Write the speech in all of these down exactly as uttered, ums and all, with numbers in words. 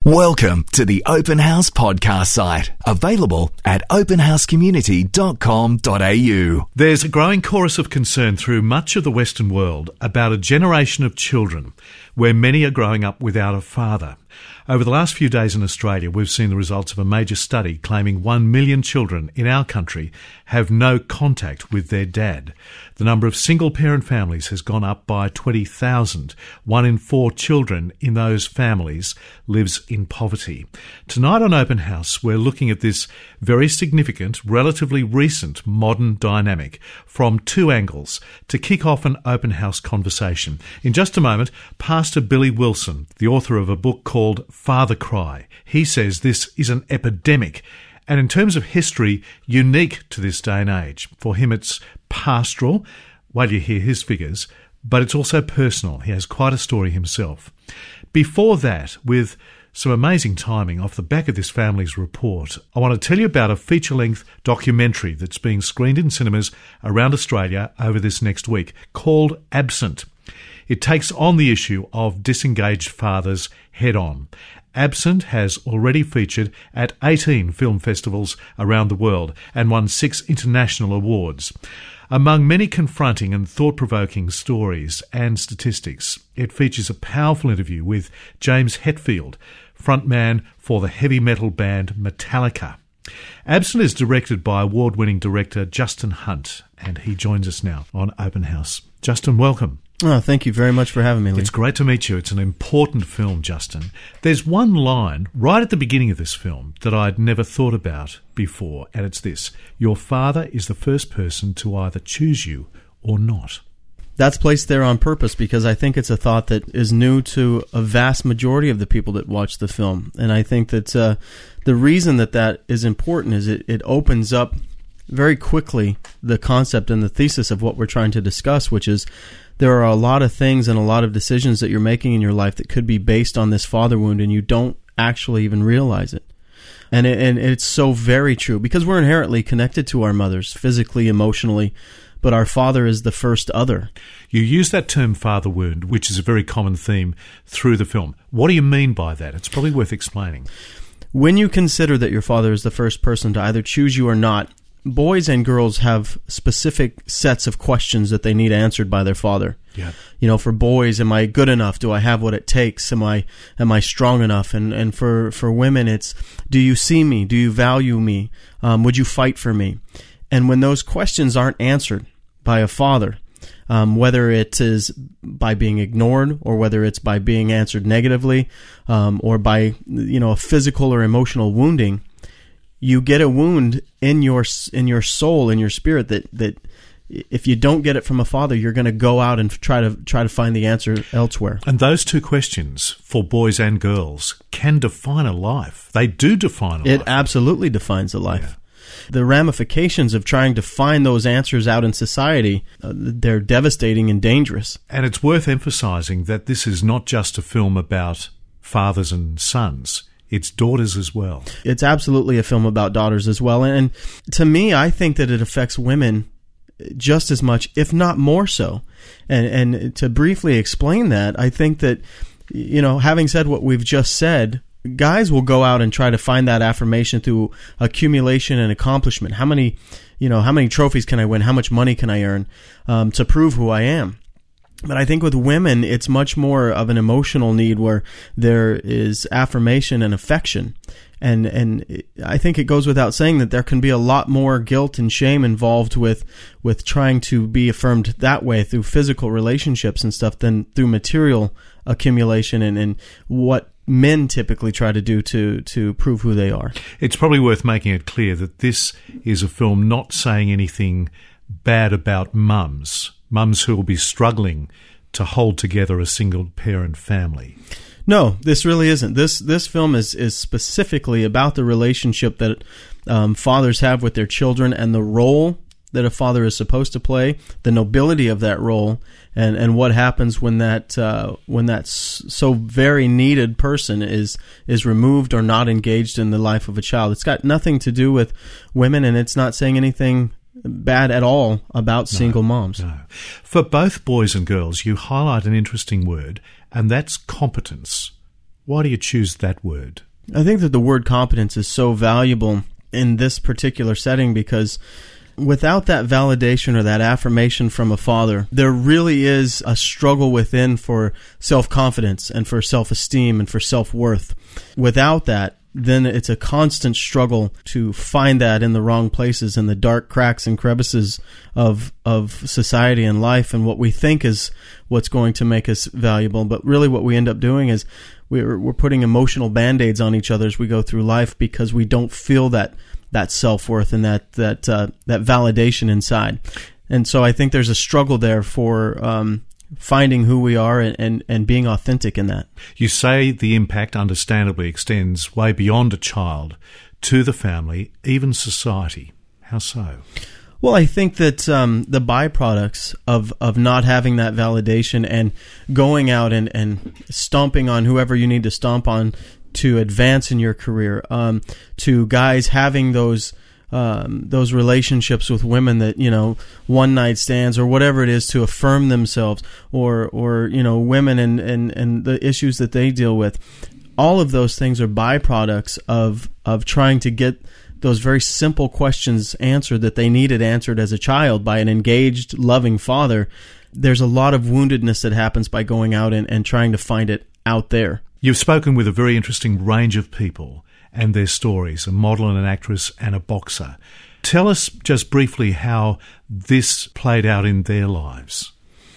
Welcome to the Open House podcast site, available at open house community dot com dot a u. There's a growing chorus of concern through much of the Western world about a generation of children where many are growing up without a father. Over the last few days in Australia, we've seen the results of a major study claiming one million children in our country have no contact with their dad. The number of single-parent families has gone up by twenty thousand. One in four children in those families lives in poverty. Tonight on Open House, we're looking at this very significant, relatively recent modern dynamic from two angles to kick off an Open House conversation. In just a moment, Pastor Billy Wilson, the author of a book called Father Cry. He says this is an epidemic, and in terms of history, unique to this day and age. For him, it's pastoral, while you hear his figures, but it's also personal. He has quite a story himself. Before that, with some amazing timing off the back of this family's report, I want to tell you about a feature-length documentary that's being screened in cinemas around Australia over this next week, called Absent. It takes on the issue of disengaged fathers head-on. Absent has already featured at eighteen film festivals around the world and won six international awards. Among many confronting and thought-provoking stories and statistics, it features a powerful interview with James Hetfield, frontman for the heavy metal band Metallica. Absent is directed by award-winning director Justin Hunt, and he joins us now on Open House. Justin, welcome. Oh, thank you very much for having me, Lee. It's great to meet you. It's an important film, Justin. There's one line right at the beginning of this film that I'd never thought about before, and it's this: your father is the first person to either choose you or not. That's placed there on purpose because I think it's a thought that is new to a vast majority of the people that watch the film. And I think that uh, the reason that that is important is it, it opens up very quickly the concept and the thesis of what we're trying to discuss, which is there are a lot of things and a lot of decisions that you're making in your life that could be based on this father wound, and you don't actually even realize it. And, it, and it's so very true because we're inherently connected to our mothers, physically, emotionally, but our father is the first other. You use that term father wound, which is a very common theme through the film. What do you mean by that? It's probably worth explaining. When you consider that your father is the first person to either choose you or not, boys and girls have specific sets of questions that they need answered by their father. Yeah. You know, for boys, am I good enough? Do I have what it takes? Am I am I strong enough? And and for, for women, it's, do you see me? Do you value me? Um, would you fight for me? And when those questions aren't answered by a father, um, whether it is by being ignored or whether it's by being answered negatively, um, or by, you know, a physical or emotional wounding, you get a wound in your in your soul, in your spirit, that, that if you don't get it from a father, you're going to go out and try to try to find the answer elsewhere. And those two questions, for boys and girls, can define a life. They do define a it life. It absolutely defines a life. Yeah. The ramifications of trying to find those answers out in society, uh, they're devastating and dangerous. And it's worth emphasizing that this is not just a film about fathers and sons. It's daughters as well. It's absolutely a film about daughters as well. And to me, I think that it affects women just as much, if not more so. And and to briefly explain that, I think that, you know, having said what we've just said, guys will go out and try to find that affirmation through accumulation and accomplishment. How many, you know, how many trophies can I win? How much money can I earn um, to prove who I am? But I think with women, it's much more of an emotional need where there is affirmation and affection. And and I think it goes without saying that there can be a lot more guilt and shame involved with with trying to be affirmed that way through physical relationships and stuff than through material accumulation and, and what men typically try to do to, to prove who they are. It's probably worth making it clear that this is a film not saying anything bad about mums. Mums who will be struggling to hold together a single-parent family. No, this really isn't. This this film is, is specifically about the relationship that um, fathers have with their children and the role that a father is supposed to play, the nobility of that role, and, and what happens when that uh, when that so very needed person is is removed or not engaged in the life of a child. It's got nothing to do with women, and it's not saying anything bad at all about no, single moms. No. For both boys and girls, you highlight an interesting word, and that's competence. Why do you choose that word? I think that the word competence is so valuable in this particular setting because without that validation or that affirmation from a father, there really is a struggle within for self-confidence and for self-esteem and for self-worth. Without that, then it's a constant struggle to find that in the wrong places, in the dark cracks and crevices of of society and life, and what we think is what's going to make us valuable. But really what we end up doing is we're, we're putting emotional Band-Aids on each other as we go through life because we don't feel that that self-worth and that that uh, that validation inside. And so I think there's a struggle there for um, finding who we are and, and, and being authentic in that. You say the impact understandably extends way beyond a child to the family, even society. How so? Well, I think that um, the byproducts of, of not having that validation and going out and, and stomping on whoever you need to stomp on to advance in your career, um, to guys having those um, those relationships with women that, you know, one night stands or whatever it is to affirm themselves, or or you know, women and, and, and the issues that they deal with. All of those things are byproducts of of trying to get those very simple questions answered that they needed answered as a child by an engaged, loving father. There's a lot of woundedness that happens by going out and, and trying to find it out there. You've spoken with a very interesting range of people and their stories, a model and an actress and a boxer. Tell us just briefly how this played out in their lives.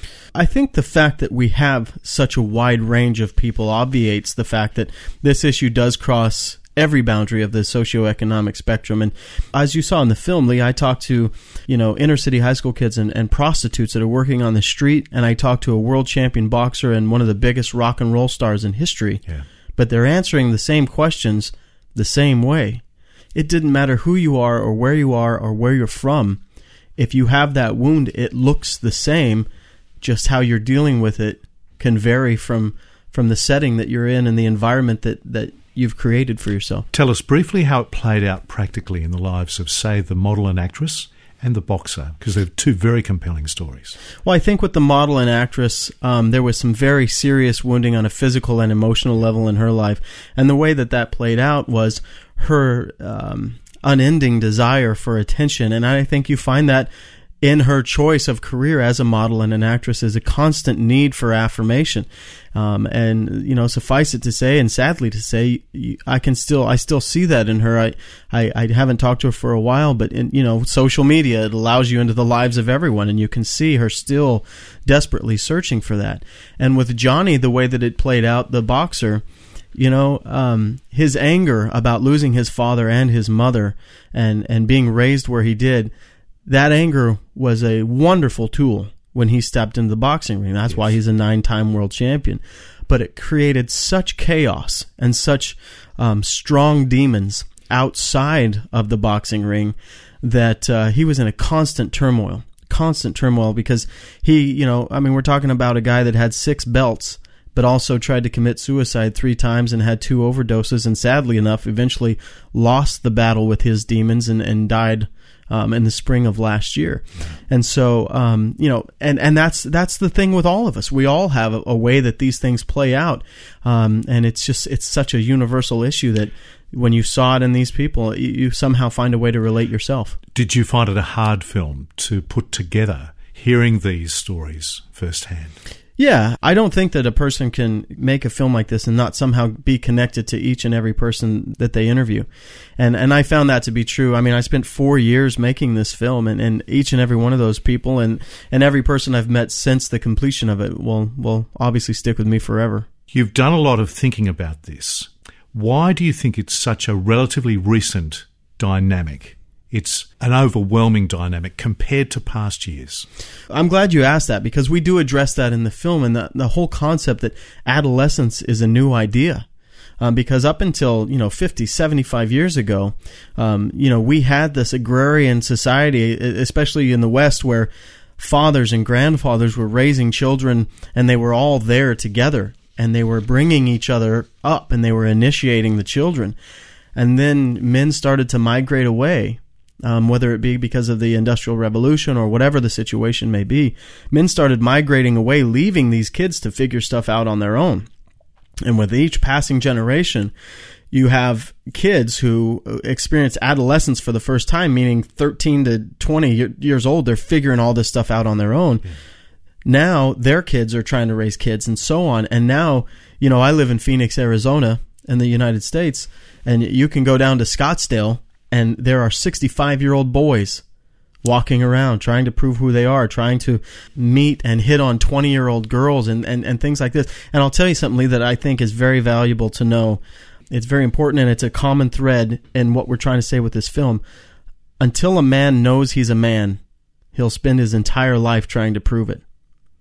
I think the fact that we have such a wide range of people obviates the fact that this issue does cross every boundary of the socioeconomic spectrum. And as you saw in the film, Lee, I talked to, you know, inner city high school kids and, and prostitutes that are working on the street, and I talked to a world champion boxer and one of the biggest rock and roll stars in history. Yeah. But they're answering the same questions the same way. It didn't matter who you are or where you are or where you're from. If you have that wound, it looks the same. Just how you're dealing with it can vary from from the setting that you're in and the environment that, that you've created for yourself. Tell us briefly how it played out practically in the lives of, say, the model and actress and the boxer, because they're two very compelling stories. Well, I think with the model and actress, um, there was some very serious wounding on a physical and emotional level in her life. And the way that that played out was her um, unending desire for attention. And I think you find that in her choice of career as a model and an actress is a constant need for affirmation. Um, and, you know, suffice it to say, and sadly to say, I can still, I still see that in her. I, I, I haven't talked to her for a while, but in, you know, social media, it allows you into the lives of everyone, and you can see her still desperately searching for that. And with Johnny, the way that it played out, the boxer, you know, um, his anger about losing his father and his mother and, and being raised where he did, that anger was a wonderful tool when he stepped into the boxing ring. That's yes. why he's a nine-time world champion. But it created such chaos and such um, strong demons outside of the boxing ring that uh, he was in a constant turmoil, constant turmoil because he, you know, I mean, we're talking about a guy that had six belts, but also tried to commit suicide three times and had two overdoses, and sadly enough, eventually lost the battle with his demons and, and died Um, in the spring of last year. And so, um, you know, and, and that's that's the thing with all of us. We all have a, a way that these things play out. Um, and it's just, it's such a universal issue that when you saw it in these people, you, you somehow find a way to relate yourself. Did you find it a hard film to put together, hearing these stories firsthand? Yeah, I don't think that a person can make a film like this and not somehow be connected to each and every person that they interview. And and I found that to be true. I mean, I spent four years making this film, and, and each and every one of those people and, and every person I've met since the completion of it will, will obviously stick with me forever. You've done a lot of thinking about this. Why do you think it's such a relatively recent dynamic? It's an overwhelming dynamic compared to past years. I'm glad you asked that, because we do address that in the film, and the, the whole concept that adolescence is a new idea. Um, because up until, you know, fifty, seventy-five years ago, um, you know, we had this agrarian society, especially in the West, where fathers and grandfathers were raising children, and they were all there together, and they were bringing each other up, and they were initiating the children. And then men started to migrate away. Um, whether it be because of the Industrial Revolution or whatever the situation may be, men started migrating away, leaving these kids to figure stuff out on their own. And with each passing generation, you have kids who experience adolescence for the first time, meaning thirteen to twenty years old. They're figuring all this stuff out on their own. Yeah. Now their kids are trying to raise kids and so on. And now, you know, I live in Phoenix, Arizona in the United States, and you can go down to Scottsdale and there are sixty-five-year-old boys walking around trying to prove who they are, trying to meet and hit on twenty-year-old girls and, and, and things like this. And I'll tell you something, Lee, that I think is very valuable to know. It's very important, and it's a common thread in what we're trying to say with this film. Until a man knows he's a man, he'll spend his entire life trying to prove it.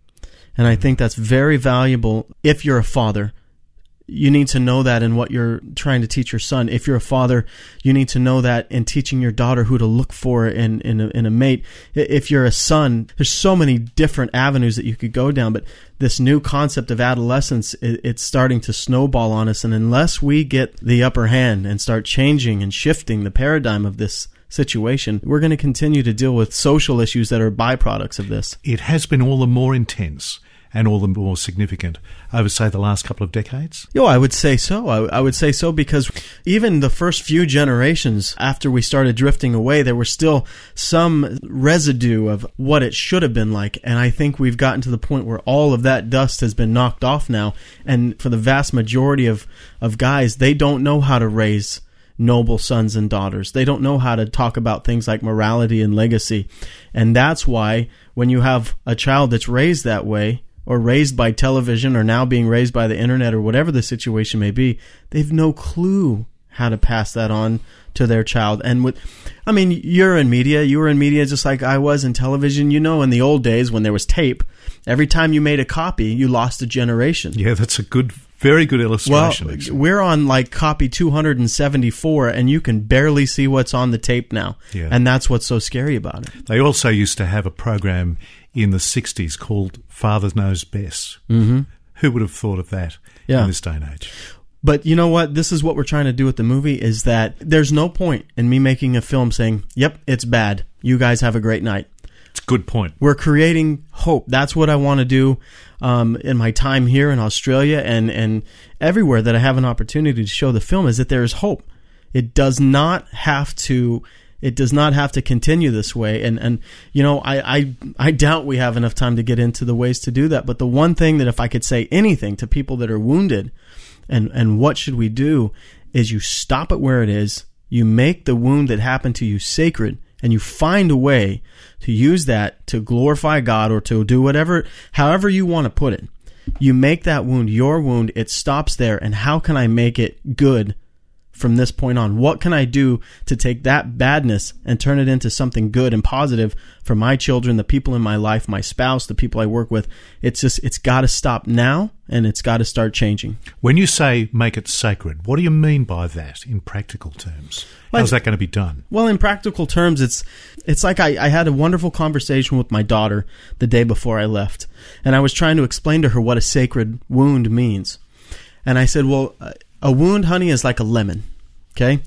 And I think that's very valuable if you're a father. You need to know that in what you're trying to teach your son. If you're a father, you need to know that in teaching your daughter who to look for in, in, a, in a mate. If you're a son, there's so many different avenues that you could go down, but this new concept of adolescence, it, it's starting to snowball on us, and unless we get the upper hand and start changing and shifting the paradigm of this situation, we're going to continue to deal with social issues that are byproducts of this. It has been all the more intense and all the more significant over, say, the last couple of decades? Yo, I would say so. I, I would say so because even the first few generations after we started drifting away, there was still some residue of what it should have been like. And I think we've gotten to the point where all of that dust has been knocked off now. And for the vast majority of, of guys, they don't know how to raise noble sons and daughters. They don't know how to talk about things like morality and legacy. And that's why when you have a child that's raised that way, or raised by television, or now being raised by the internet, or whatever the situation may be, they've no clue how to pass that on to their child. And with, I mean, you're in media, you were in media just like I was in television. You know, in the old days when there was tape, every time you made a copy, you lost a generation. Yeah, that's a good, very good illustration. Well, actually. We're on like copy two hundred seventy-four, and you can barely see what's on the tape now. Yeah. And that's what's so scary about it. They also used to have a program in the sixties called Father Knows Best. Mm-hmm. Who would have thought of that yeah. in this day and age? But you know what? This is what we're trying to do with the movie, is that there's no point in me making a film saying, yep, it's bad. You guys have a great night. It's a good point. We're creating hope. That's what I want to do um, in my time here in Australia and, and everywhere that I have an opportunity to show the film, is that there is hope. It does not have to... It does not have to continue this way. And, and you know, I, I, I doubt we have enough time to get into the ways to do that. But the one thing that if I could say anything to people that are wounded and, and what should we do, is you stop it where it is. You make the wound that happened to you sacred, and you find a way to use that to glorify God or to do whatever, however you want to put it. You make that wound your wound. It stops there. And how can I make it good from this point on? What can I do to take that badness and turn it into something good and positive for my children, the people in my life, my spouse, the people I work with? It's just, it's got to stop now, and it's got to start changing. When you say make it sacred, what do you mean by that in practical terms? Like, how's that going to be done? Well, in practical terms, it's it's like I, I had a wonderful conversation with my daughter the day before I left, and I was trying to explain to her what a sacred wound means. And I said, well, a wound, honey, is like a lemon, okay?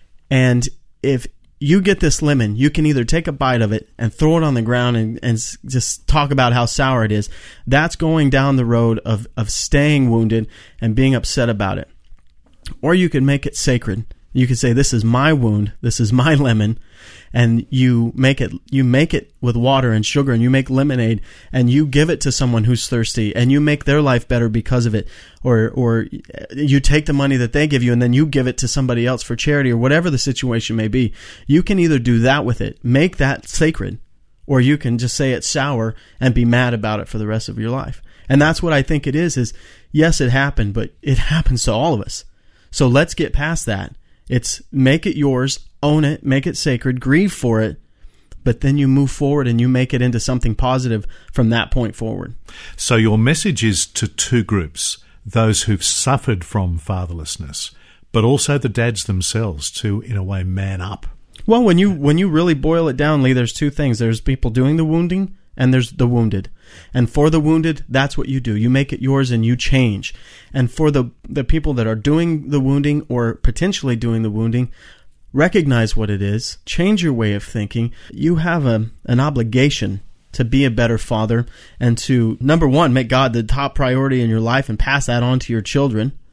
And if you get this lemon, you can either take a bite of it and throw it on the ground and, and just talk about how sour it is. That's going down the road of, of staying wounded and being upset about it. Or you can make it sacred. You can say, this is my wound, this is my lemon, and you make it you make it with water and sugar, and you make lemonade, and you give it to someone who's thirsty, and you make their life better because of it. Or or you take the money that they give you, and then you give it to somebody else for charity, or whatever the situation may be. You can either do that with it, make that sacred, or you can just say it's sour and be mad about it for the rest of your life. And that's what I think it is, is yes, it happened, but it happens to all of us. So let's get past that. It's make it yours, own it, make it sacred, grieve for it, but then you move forward and you make it into something positive from that point forward. So your message is to two groups, those who've suffered from fatherlessness, but also the dads themselves to, in a way, man up. Well, when you when you really boil it down, Lee, there's two things. There's people doing the wounding, and there's the wounded. And for the wounded, that's what you do. You make it yours and you change. And for the, the people that are doing the wounding or potentially doing the wounding, recognize what it is, change your way of thinking. You have a, an obligation to be a better father and to, number one, make God the top priority in your life and pass that on to your children.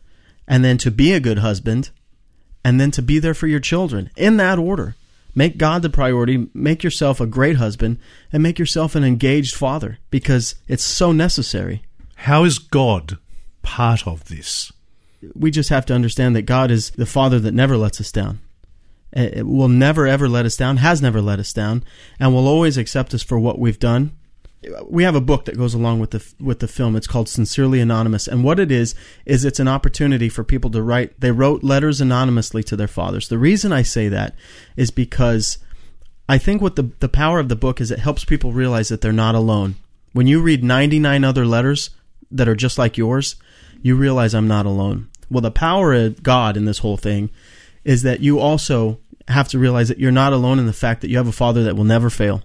and then to be a good husband, and then to be there for your children, in that order. Make God the priority, make yourself a great husband, and make yourself an engaged father, because it's so necessary. How is God part of this? We just have to understand that God is the Father that never lets us down. It will never, ever let us down, has never let us down, and will always accept us for what we've done. We have a book that goes along with the with the film. It's called Sincerely Anonymous, and what it is, is it's an opportunity for people to write. They wrote letters anonymously to their fathers. The reason I say that is because I think what the, the power of the book is, it helps people realize that they're not alone. When you read ninety-nine other letters that are just like yours, you realize I'm not alone. Well, the power of God in this whole thing is that you also have to realize that you're not alone in the fact that you have a Father that will never fail.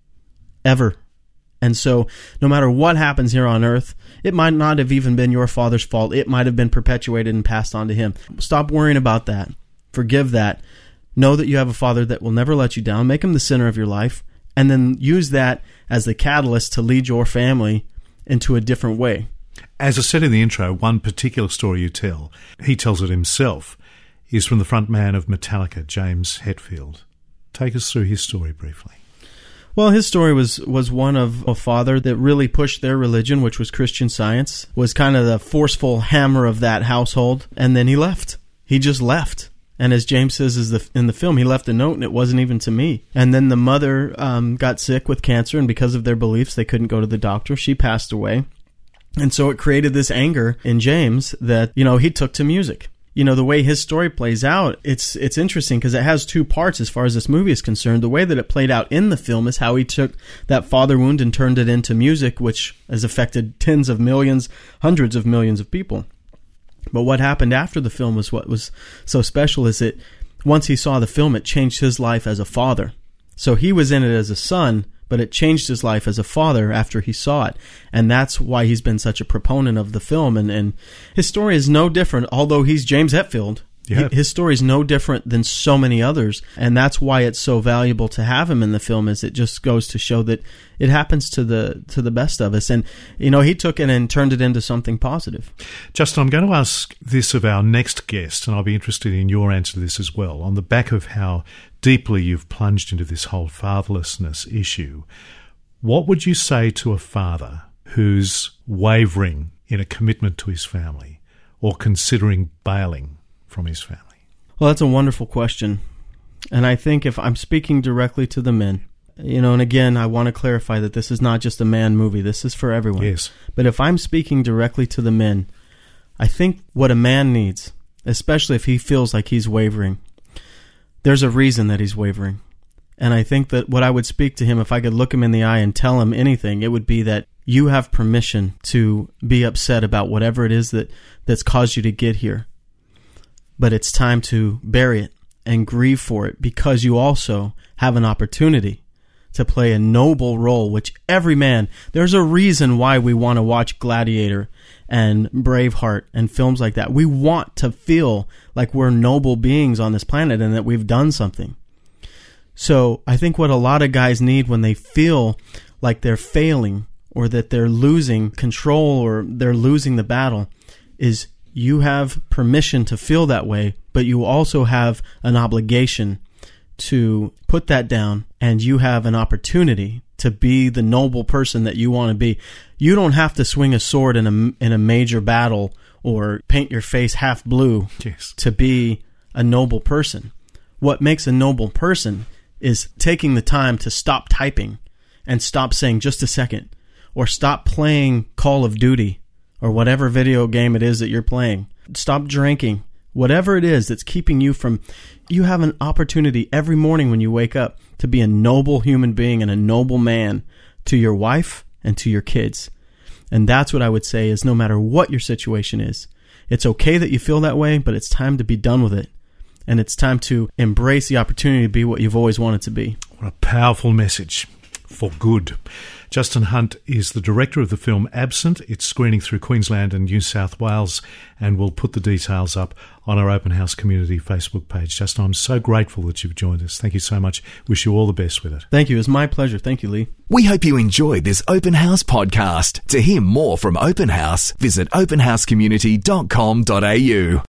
Ever. And so no matter what happens here on earth, it might not have even been your father's fault. It might have been perpetuated and passed on to him. Stop worrying about that. Forgive that. Know that you have a Father that will never let you down. Make him the center of your life. And then use that as the catalyst to lead your family into a different way. As I said in the intro, one particular story you tell, he tells it himself, is from the front man of Metallica, James Hetfield. Take us through his story briefly. Well, his story was, was one of a father that really pushed their religion, which was Christian Science, was kind of the forceful hammer of that household, and then he left. He just left. And as James says is the, in the film, he left a note, and it wasn't even to me. And then the mother um, got sick with cancer, and because of their beliefs, they couldn't go to the doctor. She passed away. And so it created this anger in James that, you know, he took to music. You know, the way his story plays out, it's it's interesting because it has two parts as far as this movie is concerned. The way that it played out in the film is how he took that father wound and turned it into music, which has affected tens of millions, hundreds of millions of people. But what happened after the film was what was so special is that once he saw the film, it changed his life as a father. So he was in it as a son, but it changed his life as a father after he saw it. And that's why he's been such a proponent of the film. And, and his story is no different, although he's James Hetfield. Yeah. His story is no different than so many others. And that's why it's so valuable to have him in the film, is it just goes to show that it happens to the to the best of us. And, you know, he took it and turned it into something positive. Justin, I'm going to ask this of our next guest, and I'll be interested in your answer to this as well. On the back of how deeply you've plunged into this whole fatherlessness issue, what would you say to a father who's wavering in a commitment to his family or considering bailing from his family? Well, that's a wonderful question. And I think if I'm speaking directly to the men, you know, and again, I want to clarify that this is not just a man movie. This is for everyone. Yes. But if I'm speaking directly to the men, I think what a man needs, especially if he feels like he's wavering, there's a reason that he's wavering. And I think that what I would speak to him, if I could look him in the eye and tell him anything, it would be that you have permission to be upset about whatever it is that, that's caused you to get here. But it's time to bury it and grieve for it, because you also have an opportunity to play a noble role, which every man, there's a reason why we want to watch Gladiator and Braveheart and films like that. We want to feel like we're noble beings on this planet and that we've done something. So I think what a lot of guys need when they feel like they're failing or that they're losing control or they're losing the battle is you have permission to feel that way, but you also have an obligation to put that down, and you have an opportunity to be the noble person that you want to be. You don't have to swing a sword in a, in a major battle or paint your face half blue yes. to be a noble person. What makes a noble person is taking the time to stop typing and stop saying just a second, or stop playing Call of Duty or whatever video game it is that you're playing. Stop drinking. Whatever it is that's keeping you from, you have an opportunity every morning when you wake up to be a noble human being and a noble man to your wife and to your kids. And that's what I would say is, no matter what your situation is, it's okay that you feel that way, but it's time to be done with it. And it's time to embrace the opportunity to be what you've always wanted to be. What a powerful message for good. Justin Hunt is the director of the film Absent. It's screening through Queensland and New South Wales, and we'll put the details up on our Open House Community Facebook page. Justin, I'm so grateful that you've joined us. Thank you so much. Wish you all the best with it. Thank you. It was my pleasure. Thank you, Lee. We hope you enjoyed this Open House podcast. To hear more from Open House, visit open house community dot com dot a u.